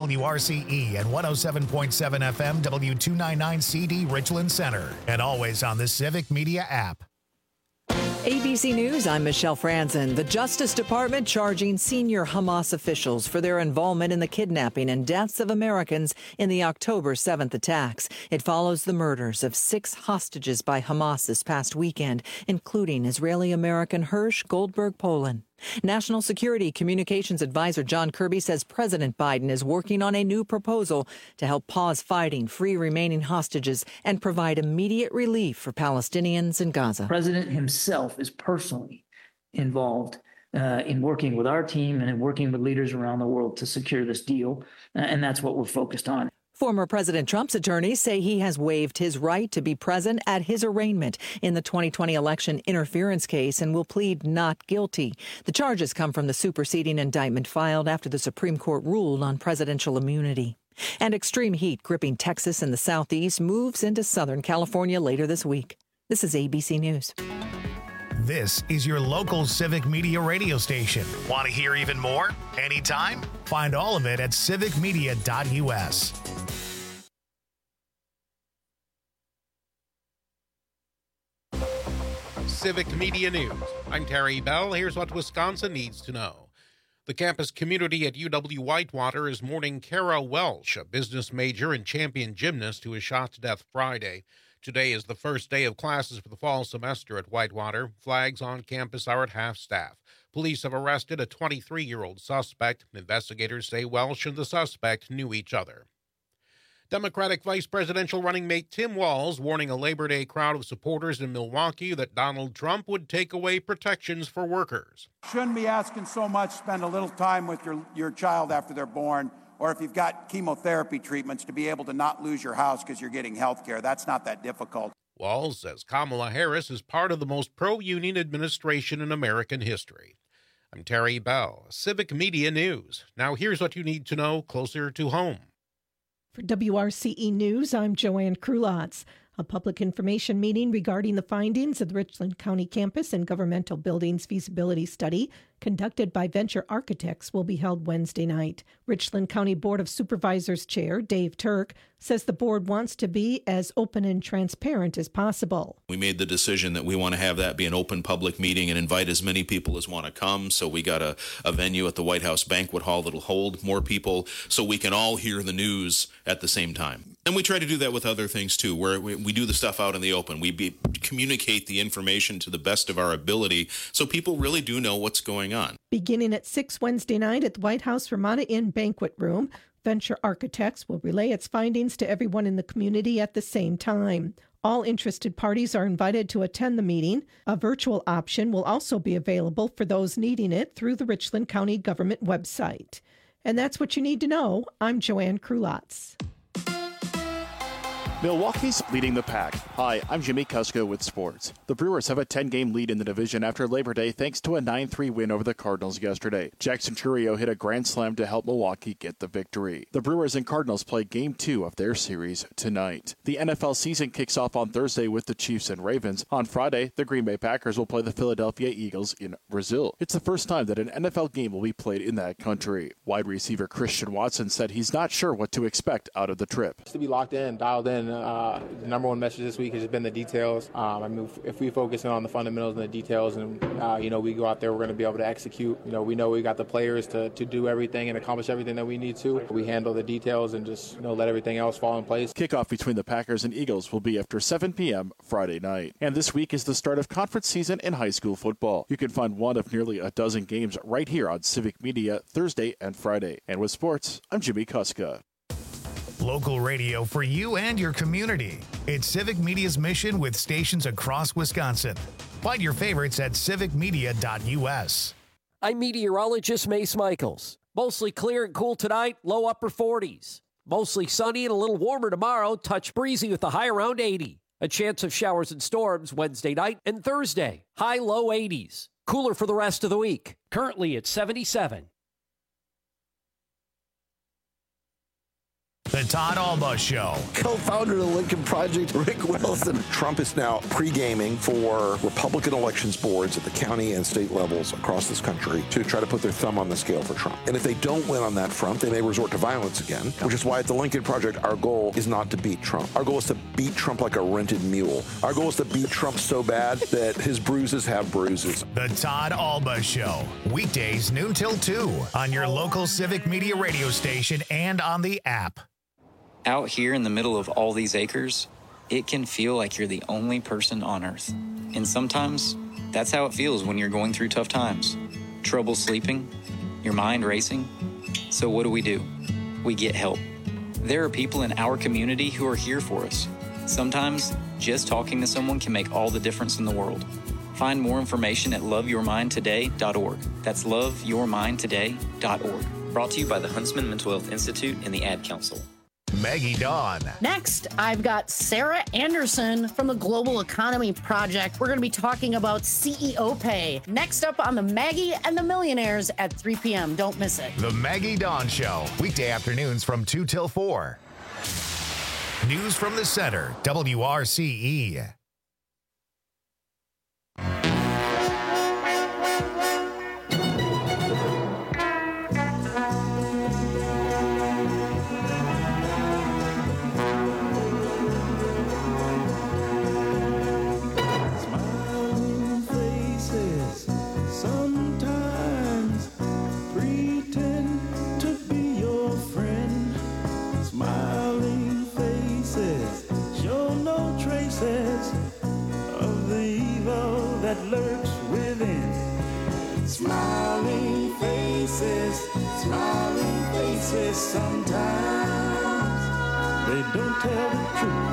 WRCE and 107.7 FM W299CD Richland Center. And always on the Civic Media app. ABC News, I'm Michelle Franzen. The Justice Department charging senior Hamas officials for their involvement in the kidnapping and deaths of Americans in the October 7th attacks. It follows the murders of 6 hostages by Hamas this past weekend, including Israeli-American Hirsch Goldberg Poland. National Security Communications Advisor John Kirby says President Biden is working on a new proposal to help pause fighting, free remaining hostages, and provide immediate relief for Palestinians in Gaza. The president himself is personally involved in working with our team and in working with leaders around the world to secure this deal, and that's what we're focused on. Former President Trump's attorneys say he has waived his right to be present at his arraignment in the 2020 election interference case and will plead not guilty. The charges come from the superseding indictment filed after the Supreme Court ruled on presidential immunity. And extreme heat gripping Texas and the Southeast moves into Southern California later this week. This is ABC News. This is your local Civic Media radio station. Want to hear even more? Anytime? Find all of it at civicmedia.us. Civic Media News. I'm Terry Bell. Here's what Wisconsin needs to know. The campus community at UW-Whitewater is mourning Kara Welsh, a business major and champion gymnast who was shot to death Friday. Today is the first day of classes for the fall semester at Whitewater. Flags on campus are at half-staff. Police have arrested a 23-year-old suspect. Investigators say Welsh and the suspect knew each other. Democratic vice presidential running mate Tim Walz warning a Labor Day crowd of supporters in Milwaukee that Donald Trump would take away protections for workers. Shouldn't be asking so much, spend a little time with your child after they're born, or if you've got chemotherapy treatments, to be able to not lose your house because you're getting health care. That's not that difficult. Walz says Kamala Harris is part of the most pro-union administration in American history. I'm Terry Bell, Civic Media News. Now here's what you need to know closer to home. For WRCE News, I'm Joanne Krulotz. A public information meeting regarding the findings of the Richland County Campus and Governmental Buildings Feasibility Study conducted by Venture Architects will be held Wednesday night. Richland County Board of Supervisors Chair Dave Turk says the board wants to be as open and transparent as possible. We made the decision that we want to have that be an open public meeting and invite as many people as want to come. So we got a venue at the White House Banquet Hall that'll hold more people so we can all hear the news at the same time. And we try to do that with other things too, where we do the stuff out in the open. We communicate the information to the best of our ability so people really do know what's going on. Beginning at 6 Wednesday night at the White House Ramada Inn Banquet Room, Venture Architects will relay its findings to everyone in the community at the same time. All interested parties are invited to attend the meeting. A virtual option will also be available for those needing it through the Richland County government website. And that's what you need to know. I'm Joanne Krulotz. Milwaukee's leading the pack. Hi, I'm Jimmy Kuska with sports. The Brewers have a 10-game lead in the division after Labor Day thanks to a 9-3 win over the Cardinals yesterday. Jackson Chourio hit a grand slam to help Milwaukee get the victory. The Brewers and Cardinals play Game 2 of their series tonight. The NFL season kicks off on Thursday with the Chiefs and Ravens. On Friday, the Green Bay Packers will play the Philadelphia Eagles in Brazil. It's the first time that an NFL game will be played in that country. Wide receiver Christian Watson said he's not sure what to expect out of the trip. To be locked in, dialed in. The number one message this week has been the details. If we focus in on the fundamentals and the details and, we go out there, we're going to be able to execute. We know we got the players to do everything and accomplish everything that we need to. We handle the details and just, let everything else fall in place. Kickoff between the Packers and Eagles will be after 7 p.m. Friday night. And this week is the start of conference season in high school football. You can find one of nearly a dozen games right here on Civic Media Thursday and Friday. And with sports, I'm Jimmy Kuska. Local radio for you and your community. It's Civic Media's mission with stations across Wisconsin. Find your favorites at civicmedia.us. I'm meteorologist Mace Michaels. Mostly clear and cool tonight, low upper 40s. Mostly sunny and a little warmer tomorrow, touch breezy with a high around 80. A chance of showers and storms Wednesday night and Thursday, high low 80s. Cooler for the rest of the week. Currently at 77. The The Todd Alba Show. Co-founder of the Lincoln Project, Rick Wilson. Trump is now pre-gaming for Republican elections boards at the county and state levels across this country to try to put their thumb on the scale for Trump. And if they don't win on that front, they may resort to violence again, which is why at the Lincoln Project, our goal is not to beat Trump. Our goal is to beat Trump like a rented mule. Our goal is to beat Trump so bad that his bruises have bruises. The Todd Alba Show. Weekdays noon till 2 on your local Civic Media radio station and on the app. Out here in the middle of all these acres, it can feel like you're the only person on Earth. And sometimes, that's how it feels when you're going through tough times. Trouble sleeping, your mind racing. So what do? We get help. There are people in our community who are here for us. Sometimes, just talking to someone can make all the difference in the world. Find more information at loveyourmindtoday.org. That's loveyourmindtoday.org. Brought to you by the Huntsman Mental Health Institute and the Ad Council. Maggie Dawn. Next, I've got Sarah Anderson from the Global Economy Project. We're going to be talking about CEO pay. Next up on the Maggie and the Millionaires at 3 p.m. Don't miss it. The Maggie Dawn Show. Weekday afternoons from 2 till 4. News from the center. WRCE. Lurks within. Smiling faces, sometimes they don't tell the truth.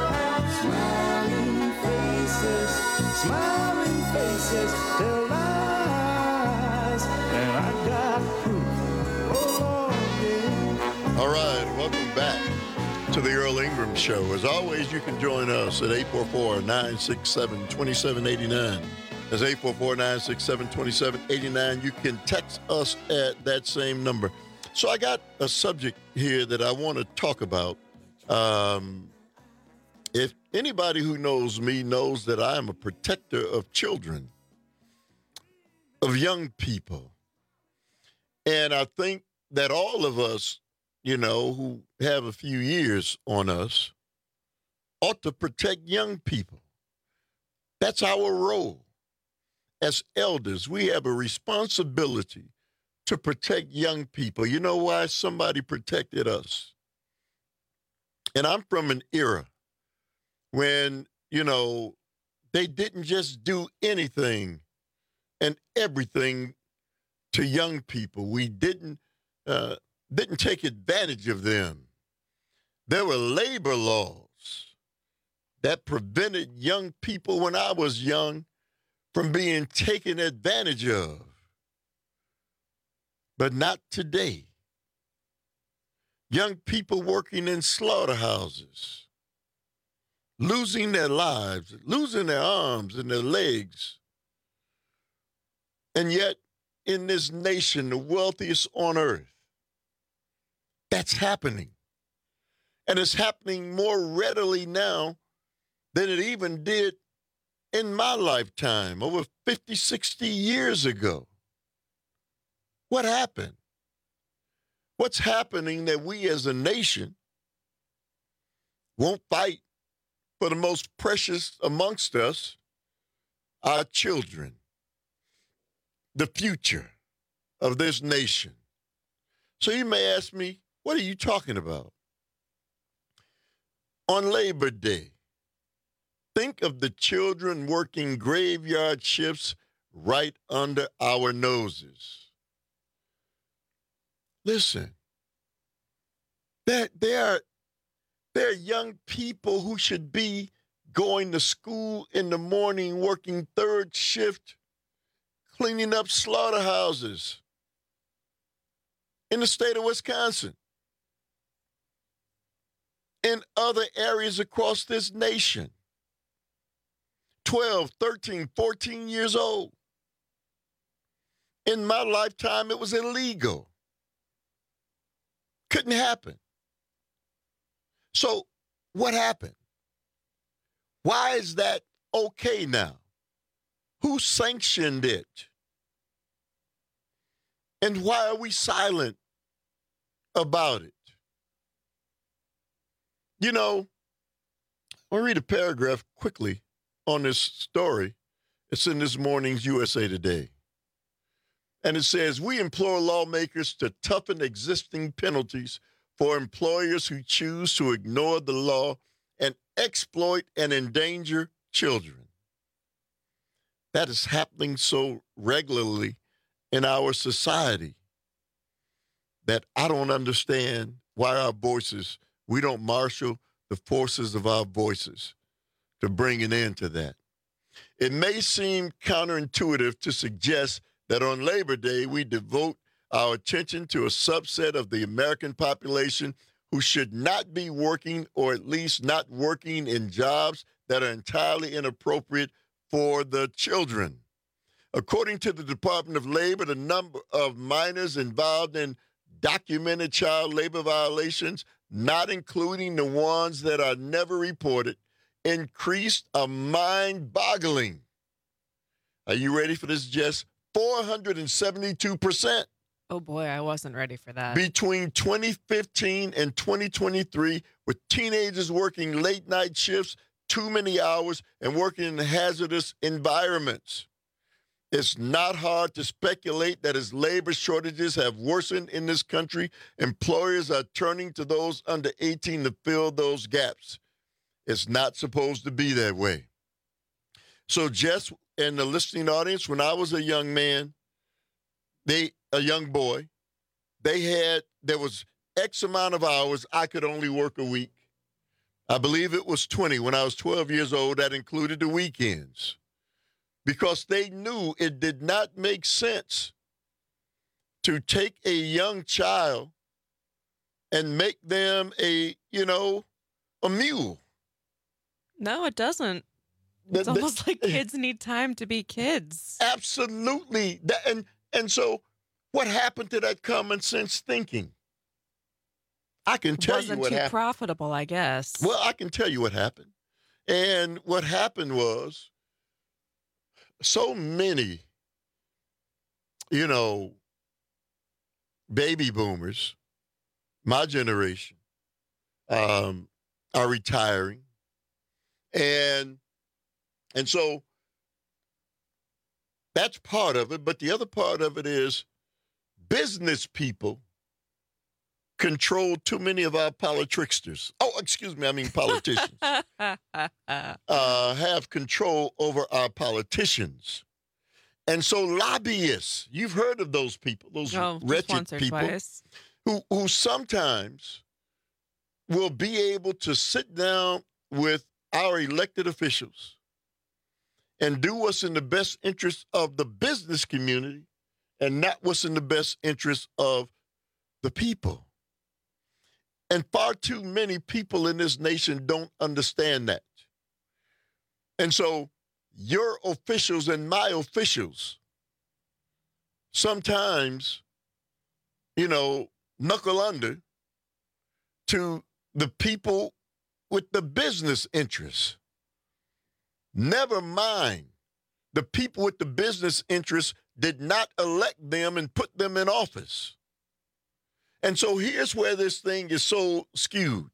Smiling faces tell lies, and I got proof. Oh Lord, yeah. All right, welcome back to the Earl Ingram Show. As always, you can join us at 844-967-2789. That's 844-967-2789. You can text us at that same number. So I got a subject here that I want to talk about. If anybody who knows me knows that I am a protector of children, of young people. And I think that all of us, you know, who have a few years on us, ought to protect young people. That's our role. As elders, we have a responsibility to protect young people. You know why? Somebody protected us. And I'm from an era when, you know, they didn't just do anything and everything to young people. We didn't take advantage of them. There were labor laws that prevented young people when I was young from being taken advantage of. But not today. Young people working in slaughterhouses, losing their lives, losing their arms and their legs. And yet, in this nation, the wealthiest on earth, that's happening. And it's happening more readily now than it even did in my lifetime, over 50, 60 years ago. What happened? What's happening that we as a nation won't fight for the most precious amongst us, our children, the future of this nation? So you may ask me, what are you talking about? On Labor Day, think of the children working graveyard shifts right under our noses. Listen, there are young people who should be going to school in the morning, working third shift, cleaning up slaughterhouses in the state of Wisconsin, in other areas across this nation. 12, 13, 14 years old. In my lifetime, it was illegal. Couldn't happen. So what happened? Why is that okay now? Who sanctioned it? And why are we silent about it? You know, I'll read a paragraph quickly on this story. It's in this morning's USA Today. And it says, we implore lawmakers to toughen existing penalties for employers who choose to ignore the law and exploit and endanger children. That is happening so regularly in our society that I don't understand why our voices, we don't marshal the forces of our voices to bring an end to that. It may seem counterintuitive to suggest that on Labor Day, we devote our attention to a subset of the American population who should not be working, or at least not working in jobs that are entirely inappropriate for the children. According to the Department of Labor, the number of minors involved in documented child labor violations, not including the ones that are never reported, increased a mind-boggling. Are you ready for this, Jess? 472%. Oh, boy, I wasn't ready for that. Between 2015 and 2023, with teenagers working late-night shifts, too many hours, and working in hazardous environments. It's not hard to speculate that as labor shortages have worsened in this country, employers are turning to those under 18 to fill those gaps. It's not supposed to be that way. So, Jess and the listening audience, when I was a young man, a young boy, there was X amount of hours I could only work a week. I believe it was 20. When I was 12 years old, that included the weekends. Because they knew it did not make sense to take a young child and make them a mule. No, it doesn't. It's almost like kids need time to be kids. Absolutely. And so what happened to that common sense thinking? I can tell you what happened. Wasn't too profitable, I guess. Well, I can tell you what happened. And what happened was so many, baby boomers, my generation, are retiring. And so that's part of it. But the other part of it is business people control too many of our politicians. Politicians. Have control over our politicians. And so lobbyists, you've heard of those people, those wretched people who sometimes will be able to sit down with our elected officials and do what's in the best interest of the business community and not what's in the best interest of the people. And far too many people in this nation don't understand that. And so your officials and my officials sometimes, knuckle under to the people with the business interests. Never mind, the people with the business interests did not elect them and put them in office. And so here's where this thing is so skewed.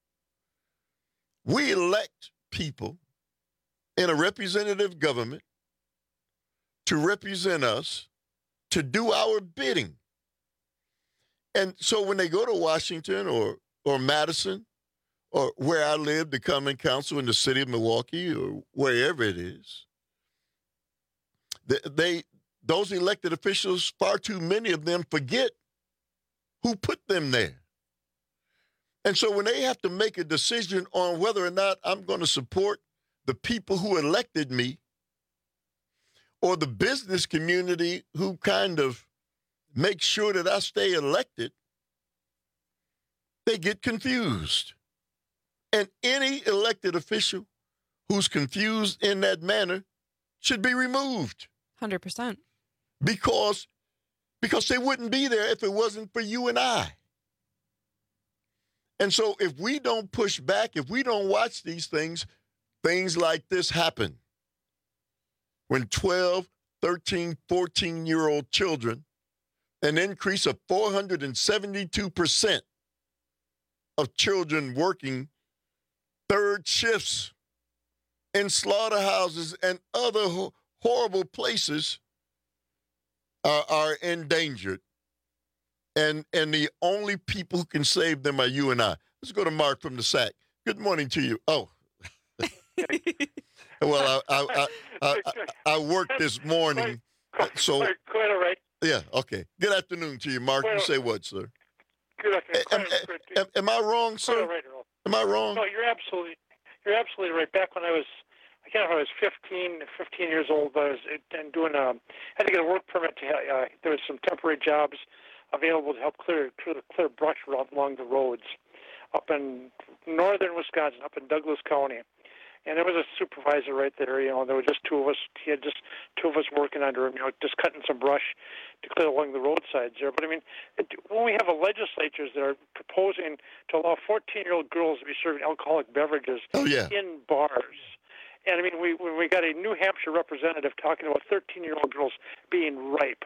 We elect people in a representative government to represent us, to do our bidding. And so when they go to Washington or Madison, or where I live, the common council in the city of Milwaukee, or wherever it is, those elected officials, far too many of them forget who put them there. And so when they have to make a decision on whether or not I'm going to support the people who elected me or the business community who kind of make sure that I stay elected, they get confused. And any elected official who's confused in that manner should be removed. 100%. Because they wouldn't be there if it wasn't for you and I. And so if we don't push back, if we don't watch these things like this happen. When 12, 13, 14-year-old children, an increase of 472% of children working third shifts in slaughterhouses and other horrible places are endangered. And the only people who can save them are you and I. Let's go to Mark from the SAC. Good morning to you. Oh. Well, I worked this morning, so quite all right. Yeah, okay. Good afternoon to you, Mark. You say what, sir? Good afternoon. Am I wrong, sir? Right. Am I wrong? No, you're absolutely right. Back when I was 15 years old, I was had to get a work permit. There was some temporary jobs available to help clear brush along the roads up in northern Wisconsin, up in Douglas County. And there was a supervisor right there. There were just two of us. He had just two of us working under him, just cutting some brush to clear along the roadsides there. But, when we have legislatures that are proposing to allow 14-year-old girls to be serving alcoholic beverages in bars, and, we got a New Hampshire representative talking about 13-year-old girls being ripe.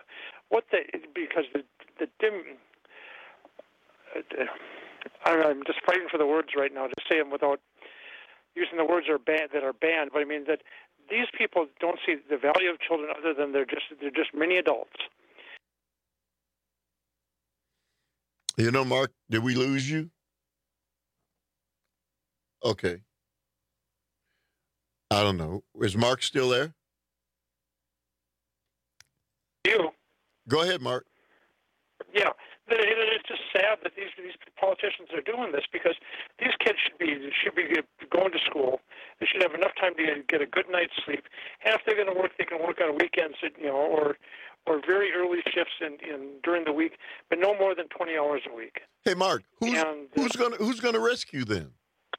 I'm just fighting for the words right now to say them without using the words that are banned, but that these people don't see the value of children other than they're just mini adults. Mark, did we lose you? Okay. I don't know. Is Mark still there? You. Go ahead, Mark. Yeah. It's just sad that these politicians are doing this, because these kids should be going to school. They should have enough time to get a good night's sleep. And if they're going to work, they can work on weekends, or very early shifts during the week, but no more than 20 hours a week. Hey, Mark, who's going to rescue them?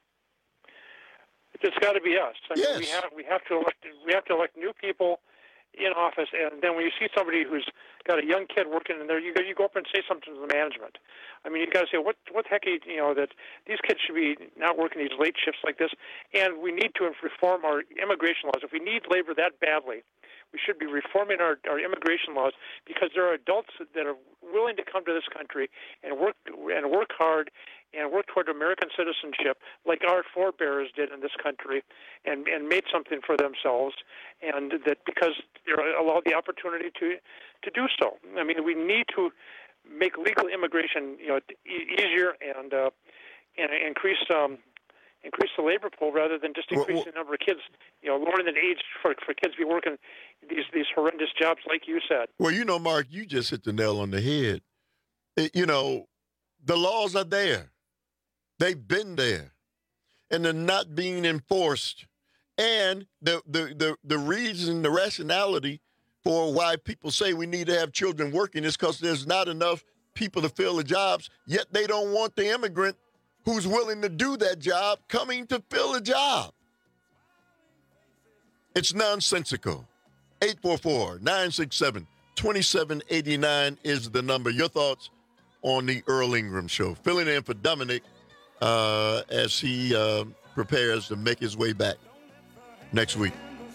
It's got to be us. Yes. We have to elect new people in office, and then when you see somebody who's got a young kid working in there, you go up and say something to the management. You got to say, what the heck, that these kids should be not working these late shifts like this, and we need to reform our immigration laws. If we need labor that badly, we should be reforming our immigration laws, because there are adults that are willing to come to this country and work hard and work toward American citizenship, like our forebears did in this country, and made something for themselves, and that because they're allowed the opportunity to do so. We need to make legal immigration easier and increase the labor pool rather than just increase the number of kids, lowering the age for kids to be working these horrendous jobs, like you said. Well, Mark, you just hit the nail on the head. The laws are there. They've been there, and they're not being enforced. And the reason, the rationality for why people say we need to have children working is because there's not enough people to fill the jobs, yet they don't want the immigrant who's willing to do that job coming to fill a job. It's nonsensical. 844-967-2789 is the number. Your thoughts on the Earl Ingram Show. Filling in for Dominic as he prepares to make his way back next week.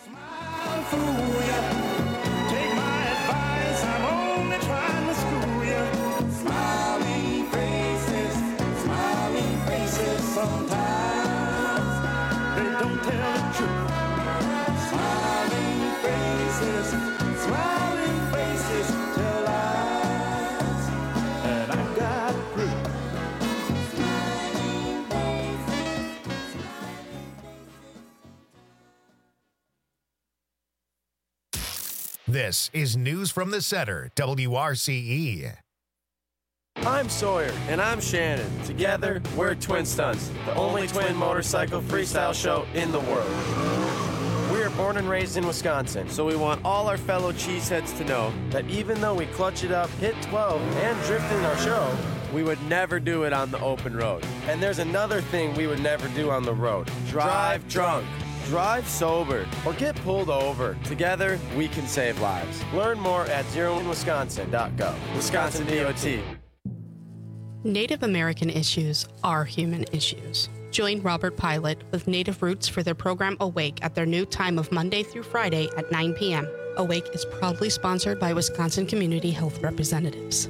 This is News from the Center, WRCE. I'm Sawyer, and I'm Shannon. Together, we're Twin Stunts, the only twin motorcycle freestyle show in the world. We are born and raised in Wisconsin, so we want all our fellow cheeseheads to know that even though we clutch it up, hit 12, and drift in our show, we would never do it on the open road. And there's another thing we would never do on the road. Drive drunk. Drive sober or get pulled over. Together, we can save lives. Learn more at zeroinwisconsin.gov. Wisconsin DOT. Native American issues are human issues. Join Robert Pilot with Native Roots for their program Awake at their new time of Monday through Friday at 9 p.m. Awake is proudly sponsored by Wisconsin Community Health Representatives.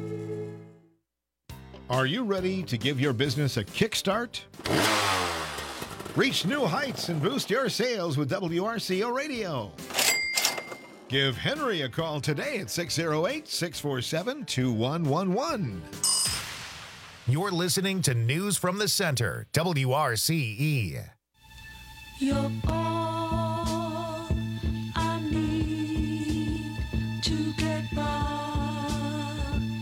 Are you ready to give your business a kickstart? Reach new heights and boost your sales with WRCO Radio. Give Henry a call today at 608-647-2111. You're listening to News from the Center, WRCE. You're all I need to get by.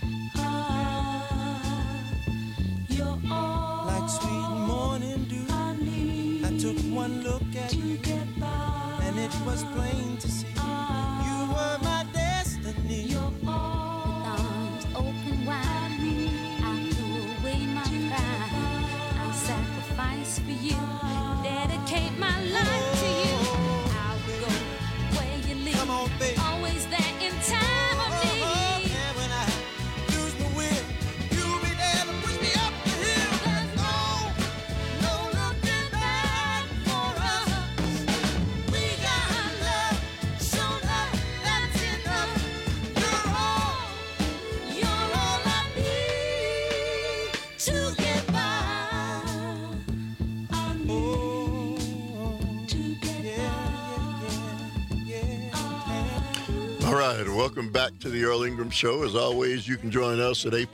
You're all like sweet morning dew. I took one look at you, and it was plain to see you were my destiny. You're all with arms open wide. Sacrifice for you, dedicate my life to you. I'll go where you lead. Come on, baby. Always there in time of need. And when I lose my will, you'll be there to push me up the hill. There's no looking back for us. We got love, show love, that's enough. You're all I need to get by. All right, welcome back to the Earl Ingram Show. As always, you can join us at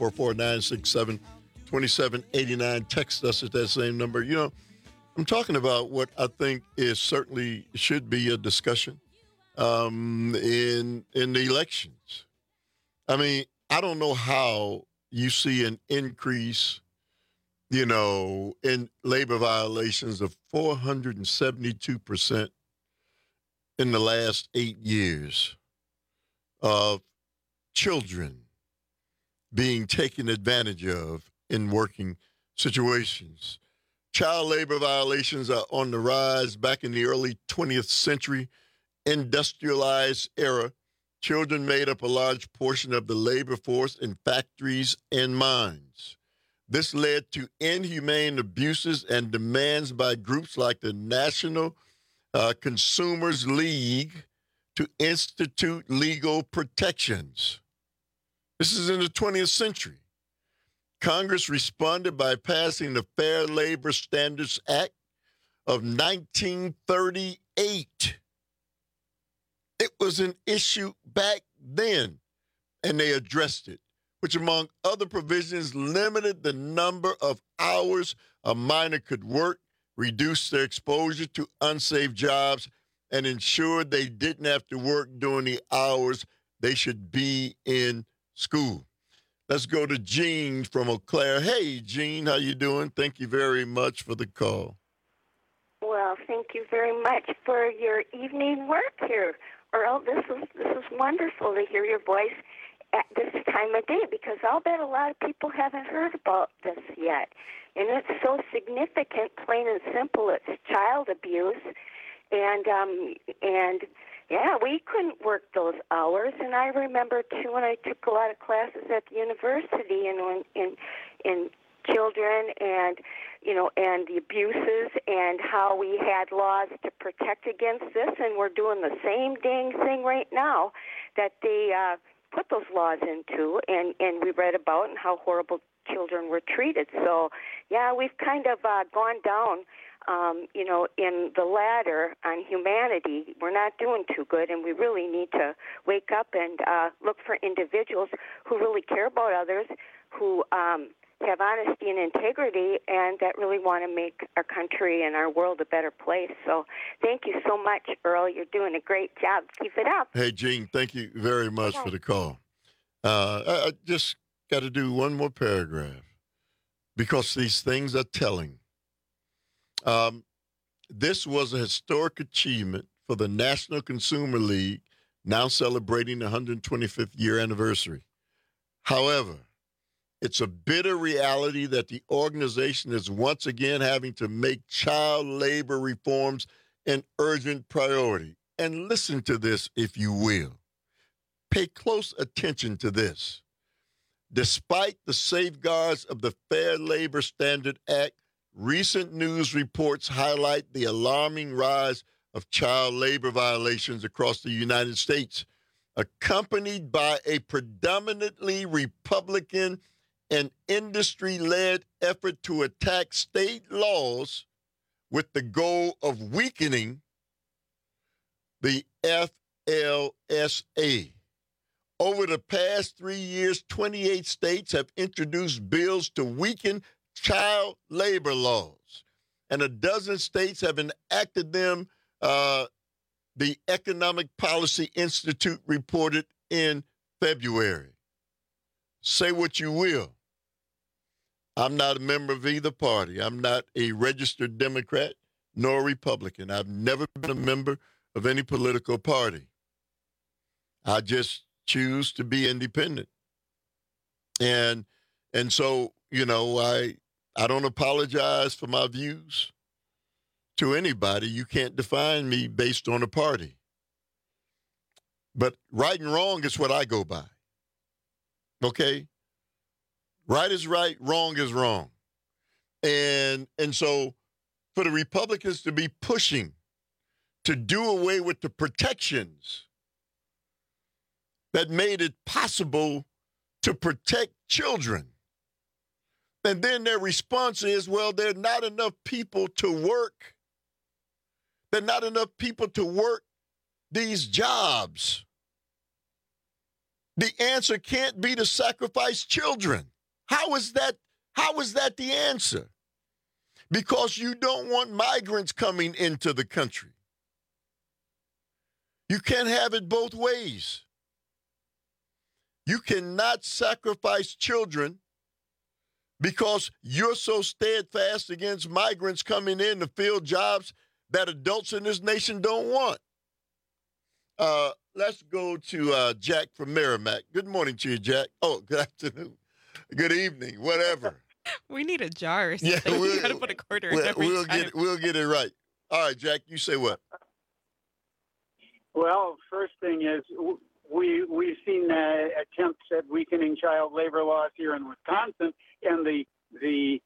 844-967-2789. Text us at that same number. You know, I'm talking about what I think is certainly should be a discussion in the elections. I mean, I don't know how you see an increase, you know, in labor violations of 472% in the last 8 years. Of children being taken advantage of in working situations. Child labor violations are on the rise. Back in the early 20th century, industrialized era, children made up a large portion of the labor force in factories and mines. This led to inhumane abuses and demands by groups like the National Consumers League to institute legal protections. This is in the 20th century. Congress responded by passing the Fair Labor Standards Act of 1938. It was an issue back then, and they addressed it, which among other provisions limited the number of hours a minor could work, reduced their exposure to unsafe jobs, and ensured they didn't have to work during the hours they should be in school. Let's go to Jean from Eau Claire. Hey, Jean, how you doing? Thank you very much for the call. Well, thank you very much for your evening work here, Earl. This is wonderful to hear your voice at this time of day, because I'll bet a lot of people haven't heard about this yet. And it's so significant, plain and simple. It's child abuse. And yeah, we couldn't work those hours. And I remember, too, when I took a lot of classes at the university and in children and, you know, and the abuses and how we had laws to protect against this. And we're doing the same dang thing right now that they put those laws into and we read about and how horrible children were treated. So, yeah, we've kind of gone down you know, in the ladder on humanity. We're not doing too good, and we really need to wake up and look for individuals who really care about others, who have honesty and integrity, and that really want to make our country and our world a better place. So thank you so much, Earl. You're doing a great job. Keep it up. Hey, Jean, thank you very much for the call. I just got to do one more paragraph because these things are telling. This was a historic achievement for the National Consumer League, now celebrating the 125th year anniversary. However, it's a bitter reality that the organization is once again having to make child labor reforms an urgent priority. And listen to this, if you will. Pay close attention to this. Despite the safeguards of the Fair Labor Standards Act, recent news reports highlight the alarming rise of child labor violations across the United States, accompanied by a predominantly Republican and industry-led effort to attack state laws with the goal of weakening the FLSA. Over the past 3 years, 28 states have introduced bills to weaken child labor laws, and a dozen states have enacted them, the Economic Policy Institute reported in February. Say what you will. I'm not a member of either party. I'm not a registered Democrat nor Republican. I've never been a member of any political party. I just choose to be independent. And so, you know, I don't apologize for my views to anybody. You can't define me based on a party. But right and wrong is what I go by. Okay? Right is right, wrong is wrong. And so for the Republicans to be pushing to do away with the protections that made it possible to protect children, and then their response is, well, there are not enough people to work. There are not enough people to work these jobs. The answer can't be to sacrifice children. How is that the answer? Because you don't want migrants coming into the country. You can't have it both ways. You cannot sacrifice children because you're so steadfast against migrants coming in to fill jobs that adults in this nation don't want. Let's go to Jack from Merrimack. Good morning to you, Jack. Oh, good afternoon. Good evening, whatever. We need a jar or something. Yeah, You got to put a quarter in every time. We'll get it right. All right, Jack, you say what? Well, first thing is we've seen attempts at weakening child labor laws here in Wisconsin, and the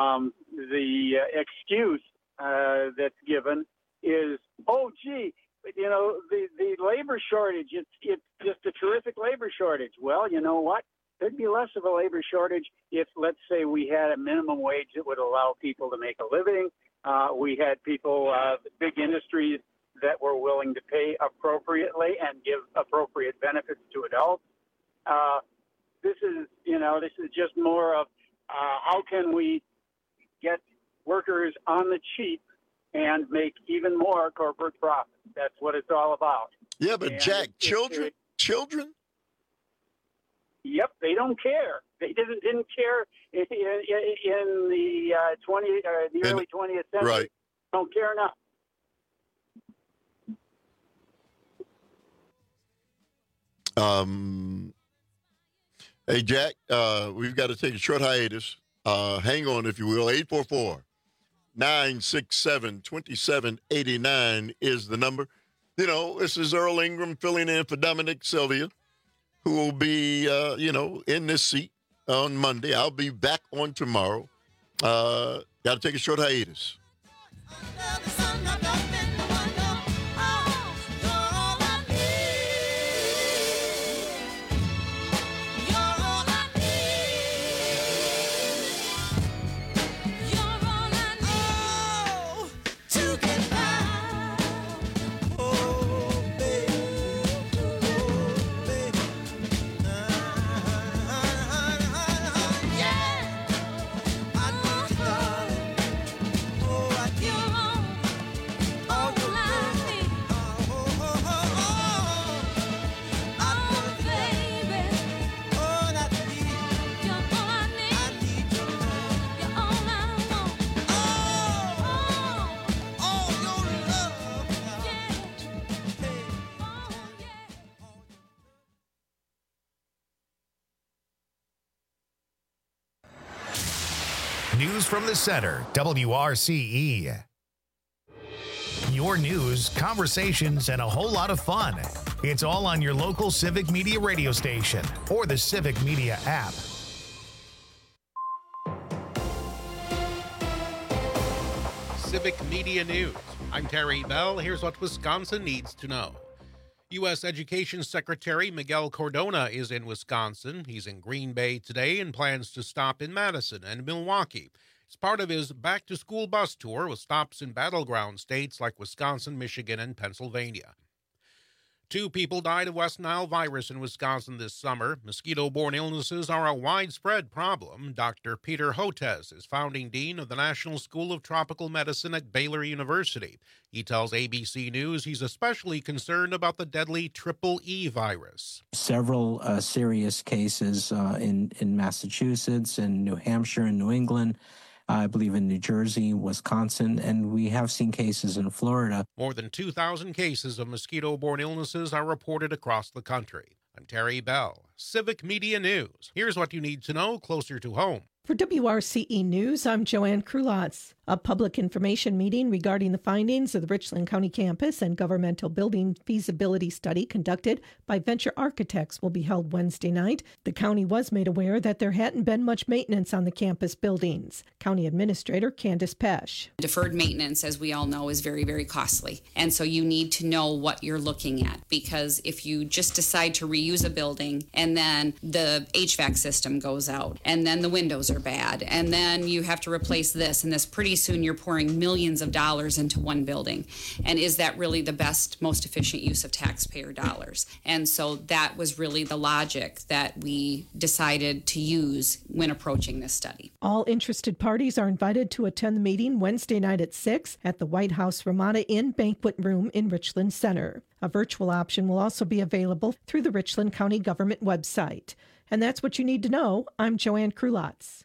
excuse that's given is, oh, gee, you know, the labor shortage. It's just a terrific labor shortage. Well, you know what? There'd be less of a labor shortage if, let's say, we had a minimum wage that would allow people to make a living. We had people, big industries that were willing to pay appropriately and give appropriate benefits to adults. This is just more of how can we get workers on the cheap and make even more corporate profits. That's what it's all about. Yeah, but Jack, children? Yep, they don't care. They didn't care in the early 20th century. Right. Don't care now. Hey, Jack, we've got to take a short hiatus. Hang on, if you will. 844-967-2789 is the number. You know, this is Earl Ingram filling in for Dominic Sylvia, who will be, in this seat on Monday. I'll be back on tomorrow. Got to take a short hiatus. News from the center, WRCE. Your news, conversations, and a whole lot of fun. It's all on your local Civic Media radio station or the Civic Media app. Civic Media News. I'm Terry Bell. Here's what Wisconsin needs to know. U.S. Education Secretary Miguel Cardona is in Wisconsin. He's in Green Bay today and plans to stop in Madison and Milwaukee. It's part of his back-to-school bus tour with stops in battleground states like Wisconsin, Michigan, and Pennsylvania. 2 people died of West Nile virus in Wisconsin this summer. Mosquito-borne illnesses are a widespread problem. Dr. Peter Hotez is founding dean of the National School of Tropical Medicine at Baylor University. He tells ABC News he's especially concerned about the deadly Triple E virus. Several serious cases in Massachusetts and New Hampshire and New England. I believe in New Jersey, Wisconsin, and we have seen cases in Florida. More than 2,000 cases of mosquito-borne illnesses are reported across the country. I'm Terry Bell, Civic Media News. Here's what you need to know closer to home. For WRCE News, I'm Joanne Krulotz. A public information meeting regarding the findings of the Richland County campus and governmental building feasibility study conducted by Venture Architects will be held Wednesday night. The county was made aware that there hadn't been much maintenance on the campus buildings. County Administrator Candace Pesch. Deferred maintenance, as we all know, is very, very costly. And so you need to know what you're looking at, because if you just decide to reuse a building and then the HVAC system goes out and then the windows are bad and then you have to replace this and this, pretty soon you're pouring millions of dollars into one building. And is that really the best, most efficient use of taxpayer dollars? And so that was really the logic that we decided to use when approaching this study. All interested parties are invited to attend the meeting Wednesday night at 6 at the White House Ramada Inn Banquet Room in Richland Center. A virtual option will also be available through the Richland County Government website. And that's what you need to know. I'm Joanne Krulotz.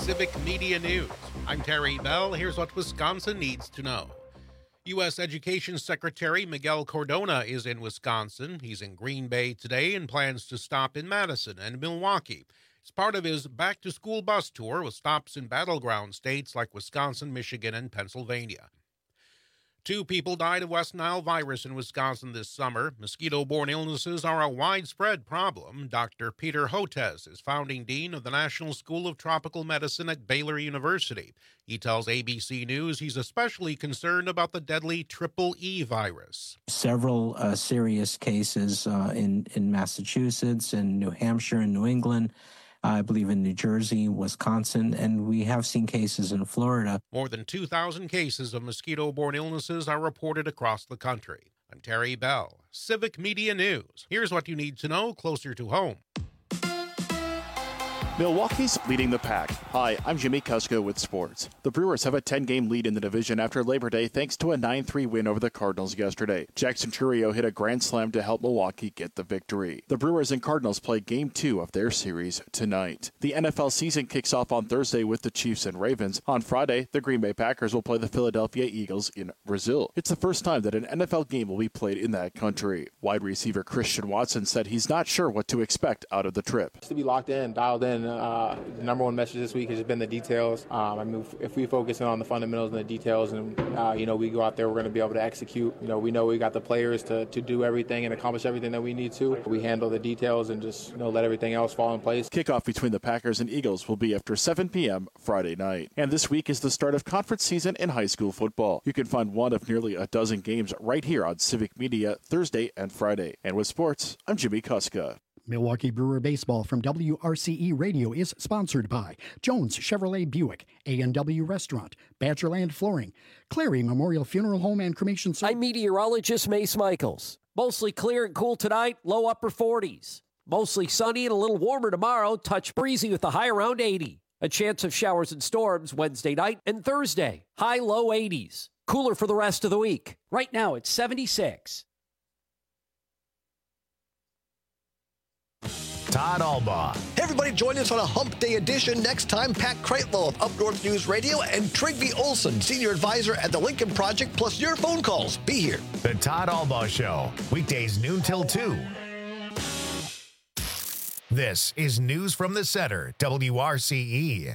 Civic Media News. I'm Terry Bell. Here's what Wisconsin needs to know. U.S. Education Secretary Miguel Cardona is in Wisconsin. He's in Green Bay today and plans to stop in Madison and Milwaukee. It's part of his back-to-school bus tour with stops in battleground states like Wisconsin, Michigan, and Pennsylvania. 2 people died of West Nile virus in Wisconsin this summer. Mosquito-borne illnesses are a widespread problem. Dr. Peter Hotez is founding dean of the National School of Tropical Medicine at Baylor University. He tells ABC News he's especially concerned about the deadly Triple E virus. Several serious cases in Massachusetts and New Hampshire and New England. I believe in New Jersey, Wisconsin, and we have seen cases in Florida. More than 2,000 cases of mosquito-borne illnesses are reported across the country. I'm Terry Bell, Civic Media News. Here's what you need to know closer to home. Milwaukee's leading the pack. Hi, I'm Jimmy Kusko with sports. The Brewers have a 10-game lead in the division after Labor Day thanks to a 9-3 win over the Cardinals yesterday. Jackson Chourio hit a grand slam to help Milwaukee get the victory. The Brewers and Cardinals play Game 2 of their series tonight. The NFL season kicks off on Thursday with the Chiefs and Ravens. On Friday, the Green Bay Packers will play the Philadelphia Eagles in Brazil. It's the first time that an NFL game will be played in that country. Wide receiver Christian Watson said he's not sure what to expect out of the trip. To be locked in, dialed in. The number one message this week has just been the details. If we focus in on the fundamentals and the details and, we go out there, we're going to be able to execute. We know we got the players to do everything and accomplish everything that we need to. We handle the details and just, let everything else fall in place. Kickoff between the Packers and Eagles will be after 7 p.m. Friday night. And this week is the start of conference season in high school football. You can find one of nearly a dozen games right here on Civic Media Thursday and Friday. And with sports, I'm Jimmy Kuska. Milwaukee Brewer Baseball from WRCE Radio is sponsored by Jones Chevrolet Buick, A&W Restaurant, Badgerland Flooring, Clary Memorial Funeral Home and Cremation Service. I'm meteorologist Mace Michaels. Mostly clear and cool tonight, low upper 40s. Mostly sunny and a little warmer tomorrow, touch breezy with a high around 80. A chance of showers and storms Wednesday night and Thursday, high low 80s. Cooler for the rest of the week. Right now it's 76. Todd Albaugh. Hey everybody, join us on a Hump Day edition next time. Pat Kreitlow of Up North News Radio and Trigby Olson, Senior Advisor at the Lincoln Project, plus your phone calls. Be here. The Todd Albaugh Show, weekdays noon till 2. This is News from the Center, WRCE.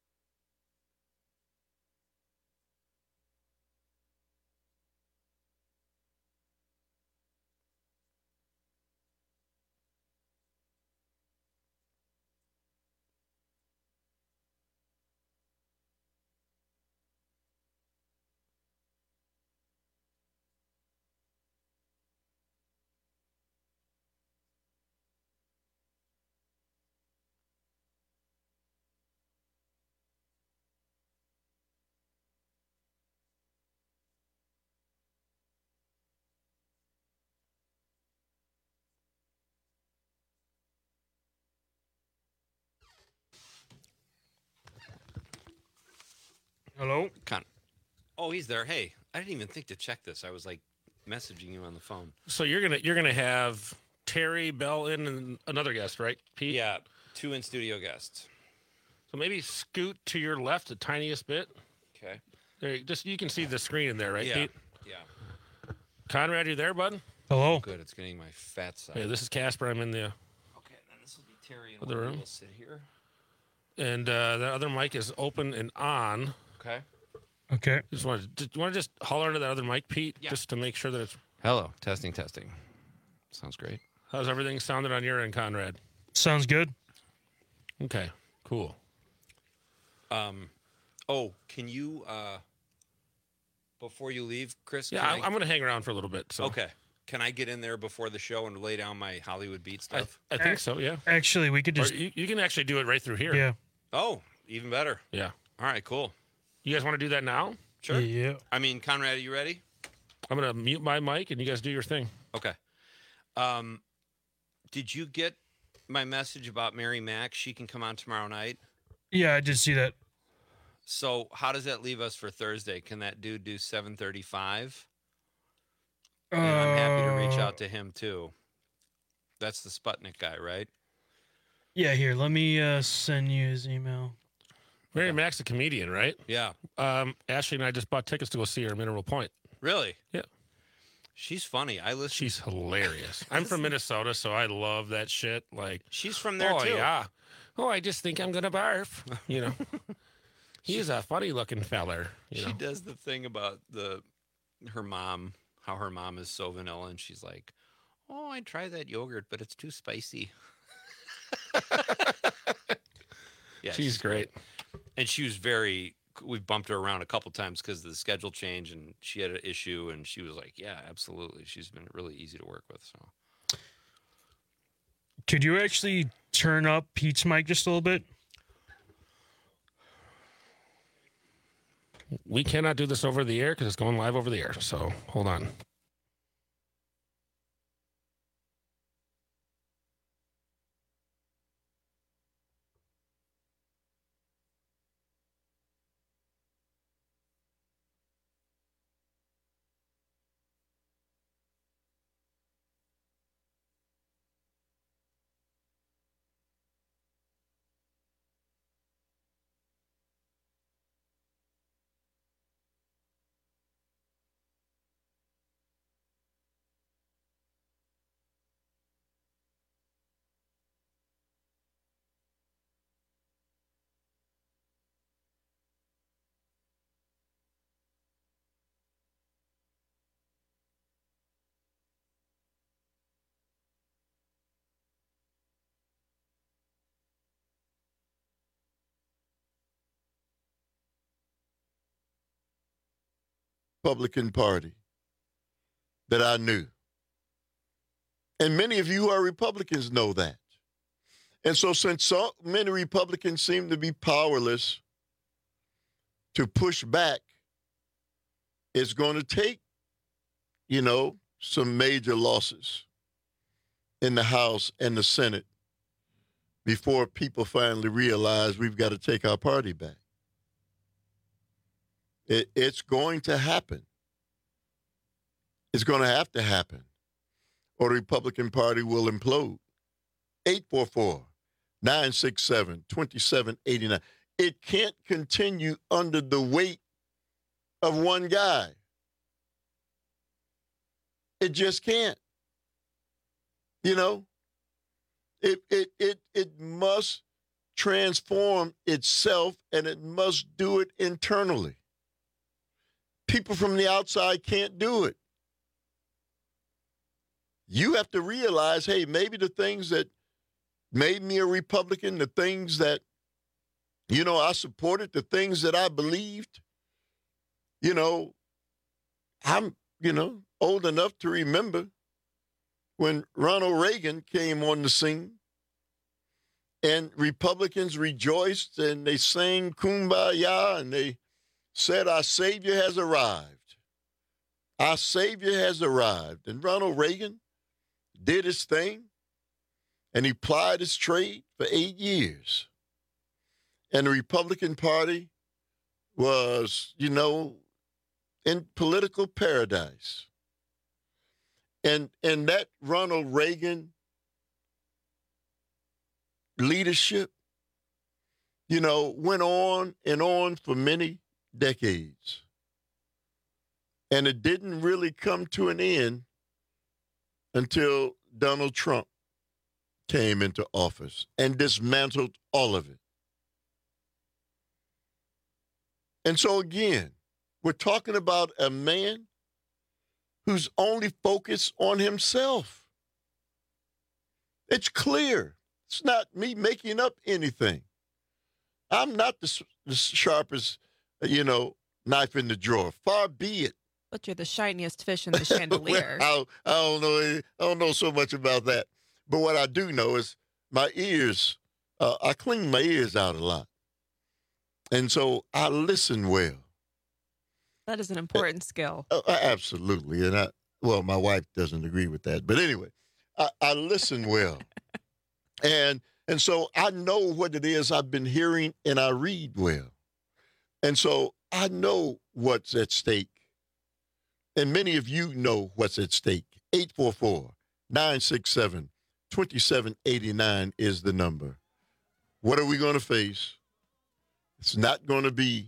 Hello? Oh, he's there. Hey, I didn't even think to check this. I was like messaging you on the phone. So you're gonna have Terry Bell in and another guest, right, Pete? Yeah, 2 in-studio guests. So maybe scoot to your left the tiniest bit. Okay. There, you can see the screen in there, right, Yeah. Pete? Yeah. Conrad, you there, bud? Hello. Good. It's getting my fat side. Hey, this is Casper. I'm in the Okay, then this will be Terry and other room. We'll sit here. And the other mic is open and on. Okay. Okay. You want to just holler into that other mic, Pete, Yeah. just to make sure that it's. Hello. Testing. Sounds great. How's everything sounded on your end, Conrad? Sounds good. Okay. Cool. Oh, can you before you leave, Chris? Yeah, I'm going to hang around for a little bit. So. Okay. Can I get in there before the show and lay down my Hollywood Beat stuff? I think so. Yeah. Actually, we could just. Or you can actually do it right through here. Yeah. Oh, even better. Yeah. All right. Cool. You guys want to do that now? Sure. Yeah. I mean, Conrad, are you ready? I'm going to mute my mic and you guys do your thing. Okay. Did you get my message about Mary Mack? She can come on tomorrow night. Yeah, I did see that. So how does that leave us for Thursday? Can that dude do 7:35? And I'm happy to reach out to him too. That's the Sputnik guy, right? Yeah, here, let me send you his email. Mary Mac's a comedian, right? Yeah. Ashley and I just bought tickets to go see her in Mineral Point. Really? Yeah. She's funny. She's hilarious. I'm from Minnesota, so I love that shit. Like, she's from there too. Yeah. Oh, I just think I'm gonna barf. You know, he's a funny-looking feller. She does the thing about her mom, how her mom is so vanilla, and she's like, "Oh, I tried that yogurt, but it's too spicy." Yeah, she's great. And she was we bumped her around a couple times because of the schedule change, and she had an issue, and she was like, yeah, absolutely. She's been really easy to work with. So, could you actually turn up Pete's mic just a little bit? We cannot do this over the air because it's going live over the air. So hold on. Republican Party that I knew. And many of you who are Republicans know that. And so since so many Republicans seem to be powerless to push back, it's going to take, some major losses in the House and the Senate before people finally realize we've got to take our party back. It's going to happen. It's going to have to happen, or the Republican Party will implode. 844-967-2789. It can't continue under the weight of one guy. It just can't. It must transform itself, and it must do it internally. People from the outside can't do it. You have to realize, hey, maybe the things that made me a Republican, the things that, I supported, the things that I believed, I'm, old enough to remember when Ronald Reagan came on the scene and Republicans rejoiced and they sang Kumbaya and they said, our Savior has arrived. Our Savior has arrived. And Ronald Reagan did his thing, and he plied his trade for 8 years. And the Republican Party was, in political paradise. And that Ronald Reagan leadership, went on and on for many decades. And it didn't really come to an end until Donald Trump came into office and dismantled all of it. And so again, we're talking about a man who's only focused on himself. It's clear. It's not me making up anything. I'm not the sharpest, knife in the drawer. Far be it. But you're the shiniest fish in the chandelier. Well, I don't know so much about that. But what I do know is my ears, I clean my ears out a lot. And so I listen well. That is an important skill. Absolutely. And my wife doesn't agree with that. But anyway, I listen well. And so I know what it is I've been hearing, and I read well. And so I know what's at stake. And many of you know what's at stake. 844-967-2789 is the number. What are we going to face? It's not going to be,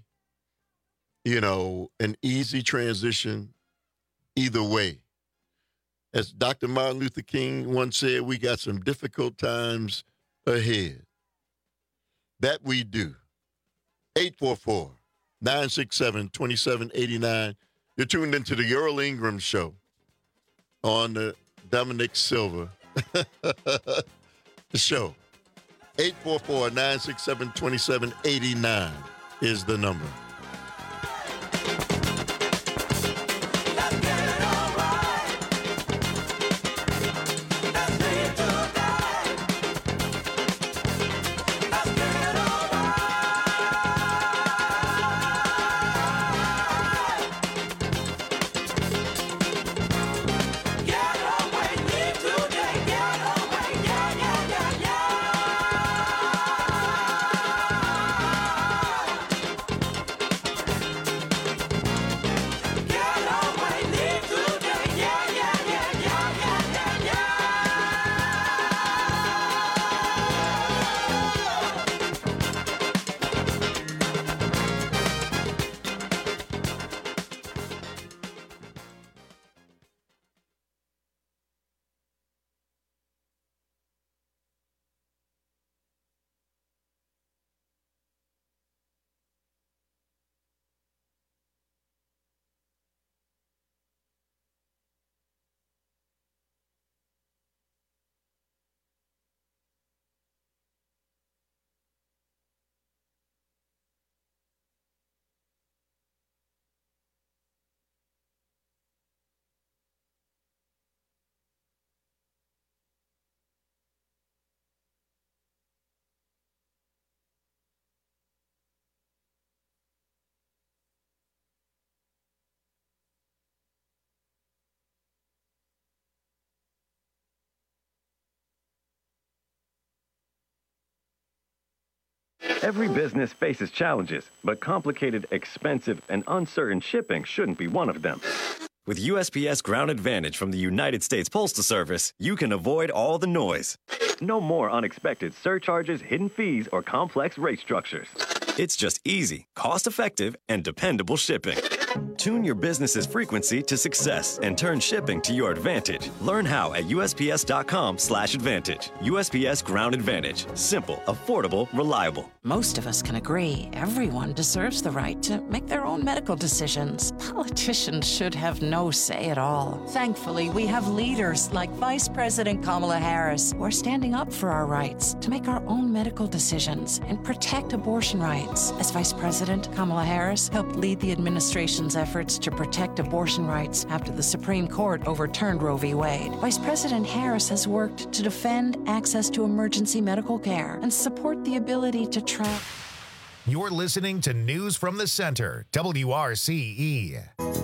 an easy transition either way. As Dr. Martin Luther King once said, we got some difficult times ahead. That we do. 844-967-2789. You're tuned into the Earl Ingram Show on the Dominic Silver show. 844-967-2789 is the number. Every business faces challenges, but complicated, expensive, and uncertain shipping shouldn't be one of them. With USPS Ground Advantage from the United States Postal Service, you can avoid all the noise. No more unexpected surcharges, hidden fees, or complex rate structures. It's just easy, cost-effective, and dependable shipping. Tune your business's frequency to success and turn shipping to your advantage. Learn how at USPS.com/advantage. USPS Ground Advantage. Simple, affordable, reliable. Most of us can agree everyone deserves the right to make their own medical decisions. Politicians should have no say at all. Thankfully, we have leaders like Vice President Kamala Harris who are standing up for our rights to make our own medical decisions and protect abortion rights. As Vice President, Kamala Harris helped lead the administration's efforts to protect abortion rights after the Supreme Court overturned Roe v. Wade. Vice President Harris has worked to defend access to emergency medical care and support the ability to travel. You're listening to News from the Center, WRCE.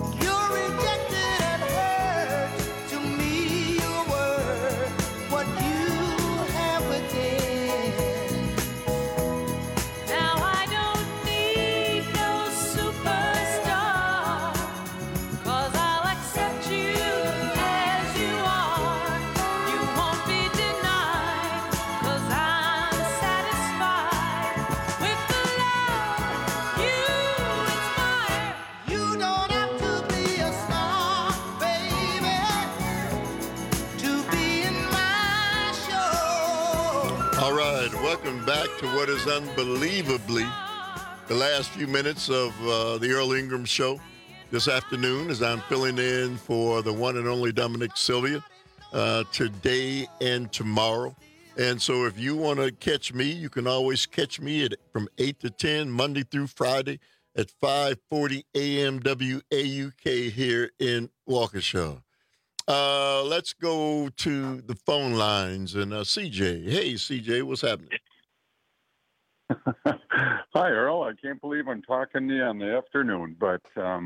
Welcome back to what is unbelievably the last few minutes of the Earl Ingram Show this afternoon, as I'm filling in for the one and only Dominic Sylvia today and tomorrow. And so if you want to catch me, you can always catch me from 8 to 10, Monday through Friday at 5:40 a.m. WAUK here in Waukesha. Let's go to the phone lines and CJ. Hey, CJ, what's happening? Hi, Earl. I can't believe I'm talking to you on the afternoon, but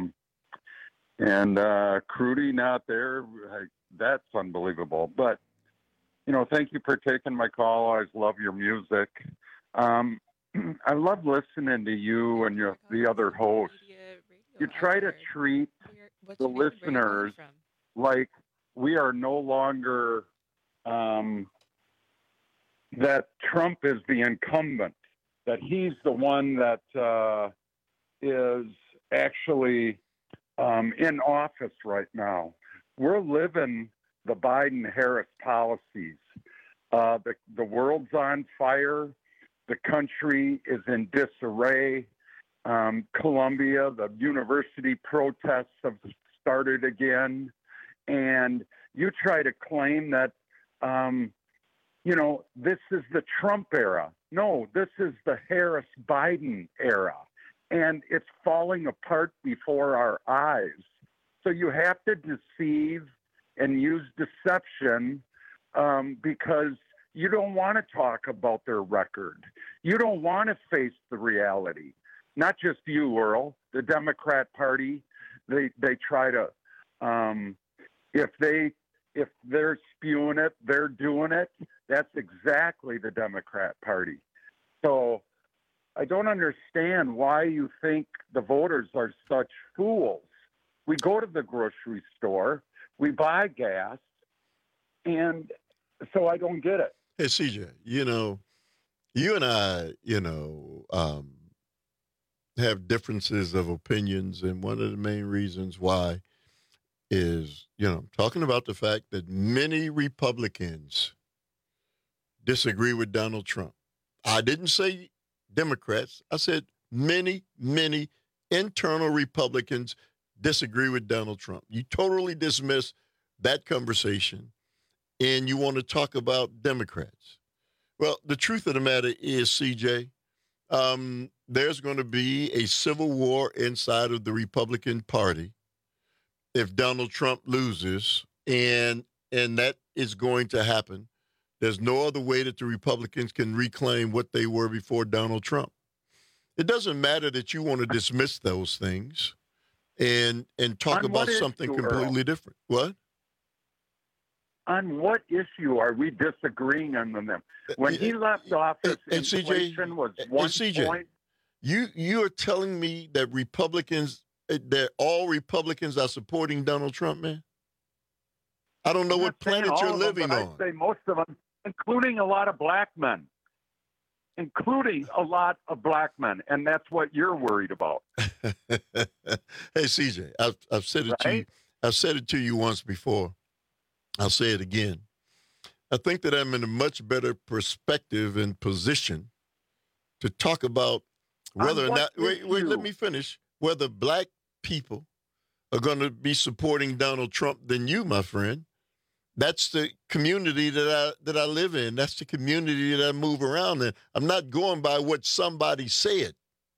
Crudy not there. That's unbelievable. But thank you for taking my call. I always love your music. I love listening to you and the other hosts. You try to treat the listeners like we are no longer that Trump is the incumbent, that he's the one that is actually in office right now. We're living the Biden-Harris policies. The world's on fire. The country is in disarray. Columbia, the university protests have started again. And you try to claim that, this is the Trump era. No, this is the Harris-Biden era. And it's falling apart before our eyes. So you have to deceive and use deception because you don't want to talk about their record. You don't want to face the reality. Not just you, Earl, the Democrat Party. They try to, if they're spewing it, they're doing it. That's exactly the Democrat Party. So I don't understand why you think the voters are such fools. We go to the grocery store, we buy gas, and so I don't get it. Hey, CJ, you and I, have differences of opinions, and one of the main reasons why is, talking about the fact that many Republicans disagree with Donald Trump. I didn't say Democrats. I said many, many internal Republicans disagree with Donald Trump. You totally dismiss that conversation, and you want to talk about Democrats. Well, the truth of the matter is, CJ, there's going to be a civil war inside of the Republican Party if Donald Trump loses, and that is going to happen. There's no other way that the Republicans can reclaim what they were before Donald Trump. It doesn't matter that you want to dismiss those things and talk about something completely different. What? On what issue are we disagreeing on them? When he left office, inflation was 1 point. You are telling me that all Republicans are supporting Donald Trump, man? I don't know what planet you're living on. I'd say most of them, including a lot of black men. And that's what you're worried about. Hey, CJ, I've said it to you. I've said it to you once before. I'll say it again. I think that I'm in a much better perspective and position to talk about whether or not, wait, let me finish, whether black people are going to be supporting Donald Trump than you, my friend. That's the community that I live in. That's the community that I move around in. I'm not going by what somebody said.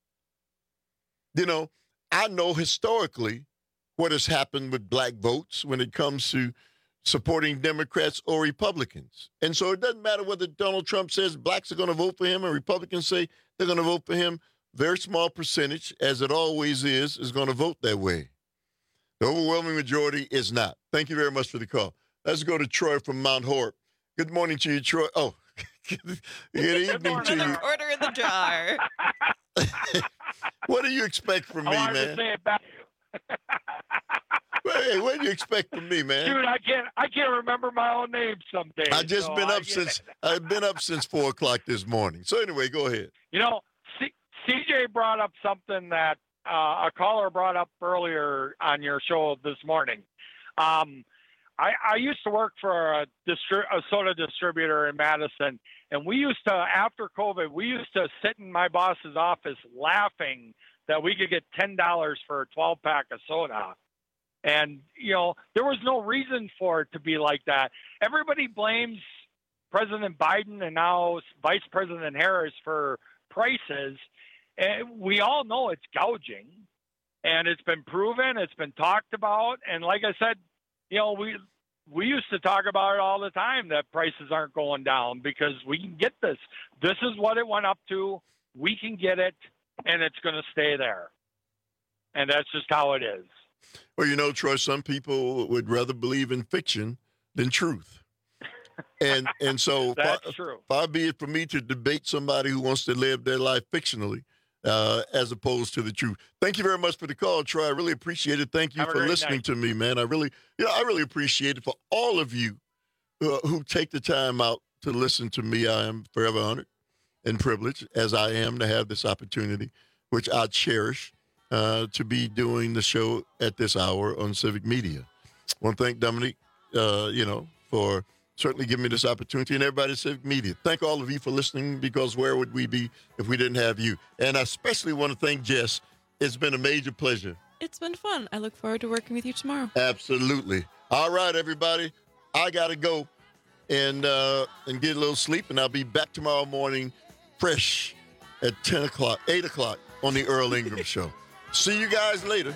I know historically what has happened with black votes when it comes to supporting Democrats or Republicans. And so it doesn't matter whether Donald Trump says blacks are going to vote for him and Republicans say they're going to vote for him. Very small percentage, as it always is going to vote that way. The overwhelming majority is not. Thank you very much for the call. Let's go to Troy from Mount Horeb. Good morning to you, Troy. Oh, good evening to you. Order in the jar. What do you expect from me, man? To say it back. Hey, what do you expect from me, man? Dude, I can't remember my own name some days. I've been up since 4 o'clock this morning. So anyway, go ahead. CJ brought up something that a caller brought up earlier on your show this morning. I used to work for a soda distributor in Madison, and we used to, after COVID, we used to sit in my boss's office laughing that we could get $10 for a 12-pack of soda. And, there was no reason for it to be like that. Everybody blames President Biden and now Vice President Harris for prices. And we all know it's gouging, and it's been proven, it's been talked about. And like I said, we used to talk about it all the time that prices aren't going down because we can get this. This is what it went up to. We can get it, and it's going to stay there. And that's just how it is. Well, Troy, some people would rather believe in fiction than truth. And so that's true. Far be it for me to debate somebody who wants to live their life fictionally as opposed to the truth. Thank you very much for the call, Troy. I really appreciate it. Thank you for listening to me, man. I really appreciate it. For all of you who take the time out to listen to me, I am forever honored. and privileged, as I am, to have this opportunity, which I cherish, to be doing the show at this hour on Civic Media. I want to thank Dominique, for certainly giving me this opportunity, and everybody at Civic Media. Thank all of you for listening, because where would we be if we didn't have you? And I especially want to thank Jess. It's been a major pleasure. It's been fun. I look forward to working with you tomorrow. Absolutely. All right, everybody. I got to go and get a little sleep, and I'll be back tomorrow morning fresh at 8 o'clock on the Earl Ingram Show. See you guys later.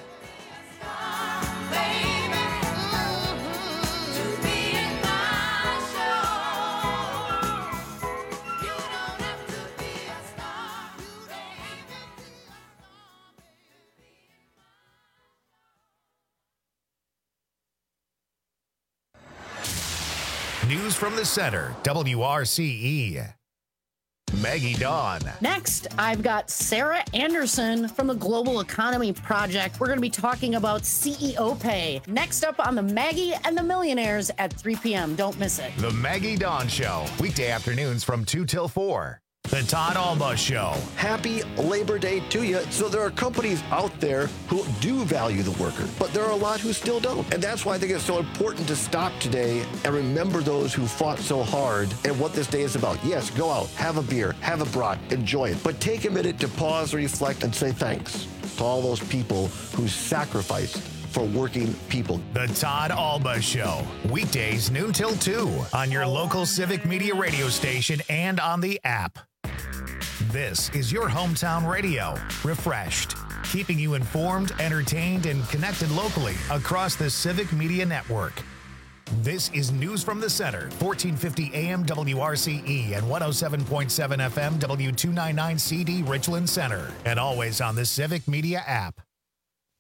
News from the center, WRCE. Maggie Dawn. Next, I've got Sarah Anderson from the Global Economy Project. We're going to be talking about CEO pay. Next up on the Maggie and the Millionaires at 3 p.m. Don't miss it. The Maggie Dawn Show, weekday afternoons from 2 till 4. The Todd Alba Show. Happy Labor Day to you. So there are companies out there who do value the worker, but there are a lot who still don't. And that's why I think it's so important to stop today and remember those who fought so hard and what this day is about. Yes, go out, have a beer, have a brat, enjoy it. But take a minute to pause, reflect, and say thanks to all those people who sacrificed for working people. The Todd Alba Show, weekdays noon till 2 on your local Civic Media radio station and on the app. This is your hometown radio, refreshed, keeping you informed, entertained, and connected locally across the Civic Media Network. This is News from the Center, 1450 AM WRCE and 107.7 FM W299CD Richland Center, and always on the Civic Media app.